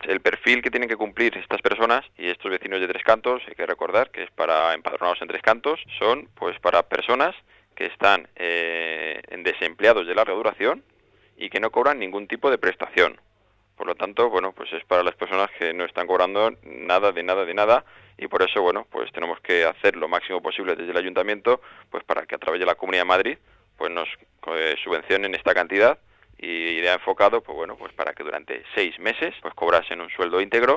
El perfil que tienen que cumplir estas personas y estos vecinos de Tres Cantos, hay que recordar que es para empadronados en Tres Cantos, son pues para personas que están en desempleados de larga duración y que no cobran ningún tipo de prestación. Por lo tanto, bueno, pues es para las personas que no están cobrando nada, de nada, de nada, y por eso, bueno, pues tenemos que hacer lo máximo posible desde el Ayuntamiento, pues para que a través de la Comunidad de Madrid, pues nos subvencionen esta cantidad, y irá enfocado, pues bueno, pues para que durante 6 meses, pues cobrasen un sueldo íntegro